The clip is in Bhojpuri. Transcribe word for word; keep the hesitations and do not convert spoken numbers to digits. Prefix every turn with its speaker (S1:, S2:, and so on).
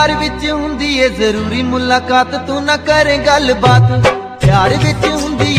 S1: प्यार विच हुंदी है जरूरी मुलाकात, तू ना करे गल बात। प्यार विच